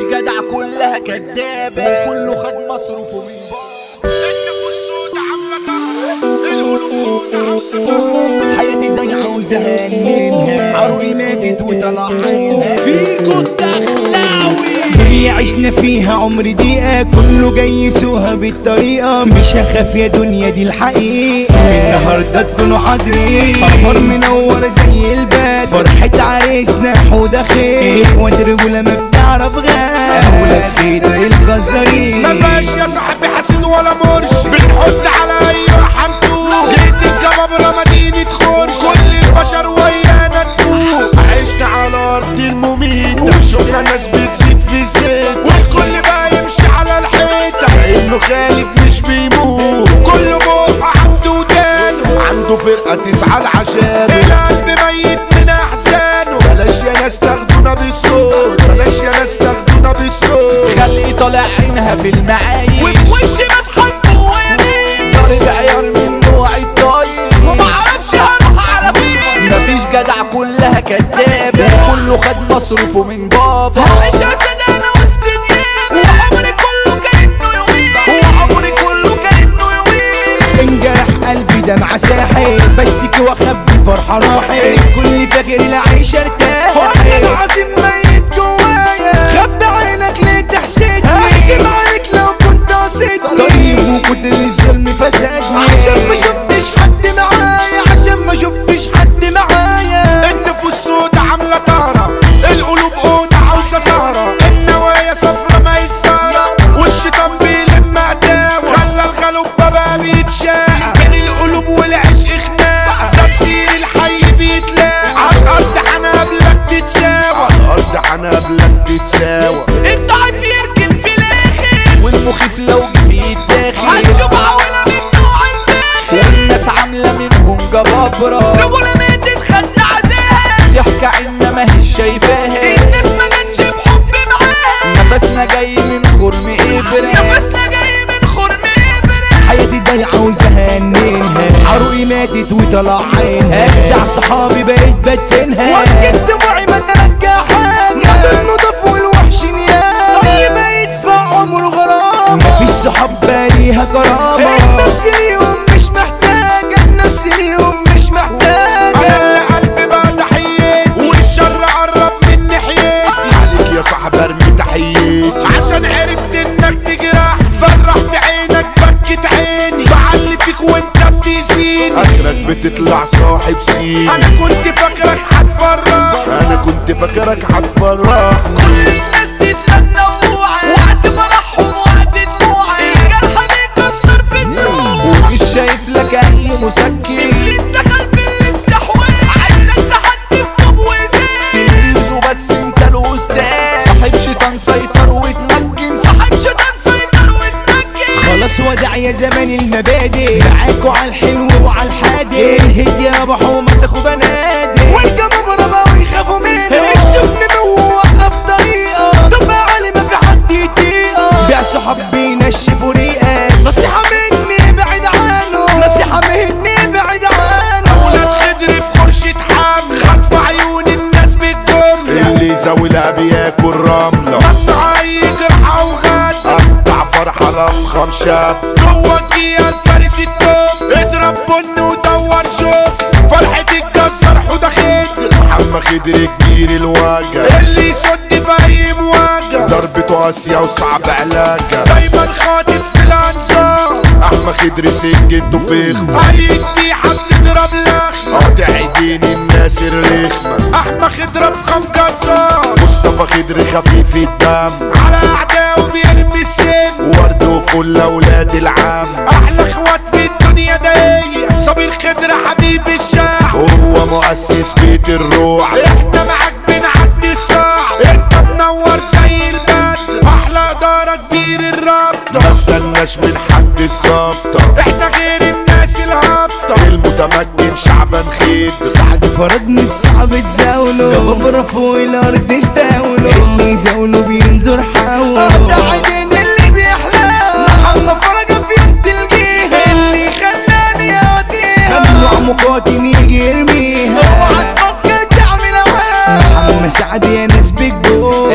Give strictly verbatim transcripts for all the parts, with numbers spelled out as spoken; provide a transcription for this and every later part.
جدع كلها كدابة وكله خد مصروفه من بابا. النفوس سودا عاملة طهرة القلوب عاوزة سهرة حياتي ضايعة وزهقان منها عروقي ماتت وطلع عينها فيكو الدخلاوي دنيا عشنا فيها عمر دقيقة كله جاي يسوها بالطريقة مش هخاف يا دنيا دي الحقيقة النهاردة تكونوا حذرين قمر منور زي البدر فرحة عريسنا حودة خير اخوات رجولة ما بتعرف غير اولاد خير الجزارين مبقاش يا صاحبي حسد ولا مرشد بنحط على اي حمتو جيت الجبابرة مدينة خرش كل البشر ويانا تفوق عشنا على ارض المميتة شفنا ناس بتزيد في زيت والكل بقى يمشي على الحيطة كأنه خالد مش بيموت كله بقى عنده ودانه عنده فرقة تزعل عشانه القلب ميت من احزانه بلاش يا ناس تاخدونا بالصوت بلاش يا ناس تاخدونا بالصوت خلي طالع عينها في المعايش وفي وشي بضحك جواني ضارب عيار من نوع الطيب ومعرفش هروح على فين مفيش جدع كلها كدابة كله خد مصروفه من بابا هعيش اسد انا وسط ديابة وعمري كله كأنه يومين وعمري كله كأنه يومين انجرح قلبي دمعة ساحل بشتكي واخبي الفرحة راحل كل فاكر العيشة ارتاح وانا العظيم ميت جوايا خبي عينك ليه تحسدني هكدب عليك لو كنت قصدني طيب وكتر الظلم فسدني عشان ما شفتش حد معايا عشان ما شفتش حد معايا النفوس سودا عاملة طهرة القلوب اوضة عاوزة سهرة النوايا صفرة ما يسارة والشيطان بيلم قداوة خلى الخلوب بابا بيتشاق بين القلوب والعشق خناقة تمثيل الحي بيتلاقى عالأرض حنابلك تتساوى عالأرض حنابلك تتساوى الضعيف يركن في الآخر والمخيف لو جه داخل هنشوف عوالة من نوع الفاخر والناس عاملة منهم جبابرة رجولة ماتت خد عذاب ضحكة عنا ماهيش شايفاها الناس ما جاتش بحب معاها نفسنا جاي من خرم إبرة نفسنا جاي من خرم إبرة حياتي ضايعة وزهقان منها عروقي ماتت وطلع عينها اجدع صحابي بقيت بدفنها وجدت دموعي ما ترجعها قدر النضف والوحش نيام طيب يدفع عمره غرامة مفيش صحاب بقى ليها كرامة النفس ليهم مش محتاجة النفس ليهم مش محتاجة أنا اللي قلبي بقى تحياتي والشر قرب من ناحيتي عليك يا صاحبي ارمي تحياتي عشان عرفت انك تجرح فرحت عينك بكت عيني بعلي فيك وانت بتأذيني اخرك بتطلع صاحب سين انا كنت فاكرك هتفرح انا كنت فاكرك هتفرح كل الناس تتمنى وقت فرحهم وقت دموعي الجرح بيكسر في الدموع ومش شايف لك اي مسكن ابليس دخل في الاستحواذ عايزك تحدي في طوب وزين تلميذه بس انت الاستاذ صاحب شيطان سيطر وتمكن صاحب شيطان سيطر وتمكن خلاص ودع يا زمان المبادئ معاكوا على الحلو وعلى الحادق الهدية ربحوا مسكوا بنادق والجبابرة بقوا يخافوا منه اكشفني موقف طريقة طب علي ما في حد يطيقه بيع صحاب بينشفوا ريقك نصيحة مني ابعد عنه نصيحة مني ابعد عنه ولاد خضر في خرشة حمل خطف عيون الناس بالجملة اللي زاولها بياكل رملة قطع اي جرح او غد قطع فرحة لفخم شاب جوه الجيال الفارس التوب اضرب بن ودور شوف فرحة الجزار حوده خضر محمد خضر كبير الوجه اللي يصد في اي مواجهة ضربته قاسية وصعب علاجها دايما خاطف في الانظار احمد خضر سكته فخمة اي ذبيحة بتضرب لخمة قاطع ايدين الناس الرخمة احمد خضر فخم جزار مصطفى خضر خفيف الدم على اعدائه بيرمي السم ورد وفل اولاد العم احلى اخوات في الدنيا دي صبير خضر حبيب الشعب هو مؤسس بيت الروح احنا معاك بنعدي الصعب انت منور زي البدر احلى اداره كبير الرابطه ما استناش من حد الظابطه احنا غير الناس الهابطه المتمكن شعبان خير سعد فرج مش صعب تزاوله جبابرة فوق الارض استاوله اللي يزاوله بينظر حوله قطع عينين اللي بيحلاه محمد فرج في انت الجيه اللي خلاني اوديها ممنوع مقاتل يجي يرميها اوعى تفكر تعمل اوهام محمد سعد يا ناس بالجول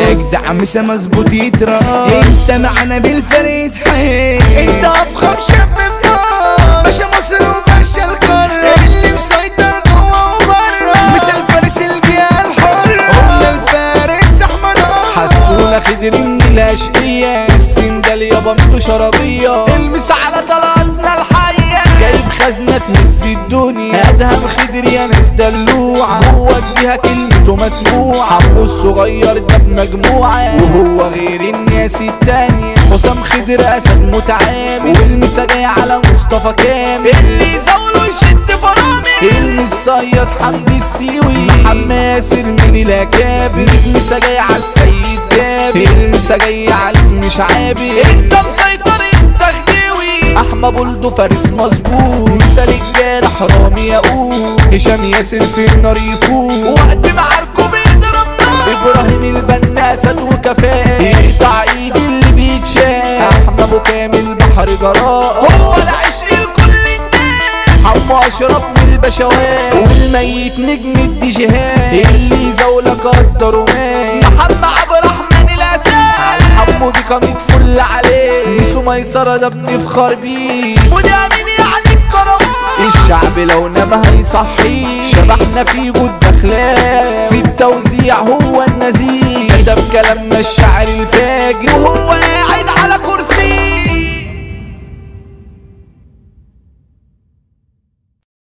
اجدع مسا مظبوط يتراس، انت معانا بالفريد حيل، انت افخم شاب في مصر، باشا مصر وباشا القارة اللي مسيطر جوه وبره، مسا الفارس الجهة الحرة، قلنا الفارس احمد حسونا خدر من الاشقية، السندال يابا منه شرابية، المس على طلعتنا الحية، جايب خزنة تهز الدنيا، ادهم خدر يا ناس دلوعة، هو اديها كلمته مسموعة، حمو الصغير ده بمجموعة، وهو غير الناس التانية، حسام خدر اسد متعامل، والمسا جاي على مصطفى كامل، اللي يزاوله يشد فرامل، المصيد حمدي السيوي، حماسر من الاكابر، المسا جاي على السيد جابر، المسا جاي عليك مش عابر، انت مسيطر انت خديوي، احمى بولدو فارس مظبوط، مسا رجاله حرامي يقول، هشام ياسر في النار يفوق، وقت معاركو بيضرب نار، ابراهيم البنا اسد وكفاء، يقطع ايد اللي بيتشاف، احمى ابو كامل بحر جراء، هو العشق لكل الناس، حمو اشرف من البشوات، والميت نجم الديجيهات، اللي زولك قدر ومات، محمد عبد الرحمن الاسد، حمو دي كاميت فل عليه، ميسو ميسره ده بنفخر بيه، وده مين يعني الكروان، الشعب لو نام هيصحيه، شبحنا في جود اخلاق، في التوزيع هو النزيه، كتب كلامنا الشعر الفاجر، وهو قاعد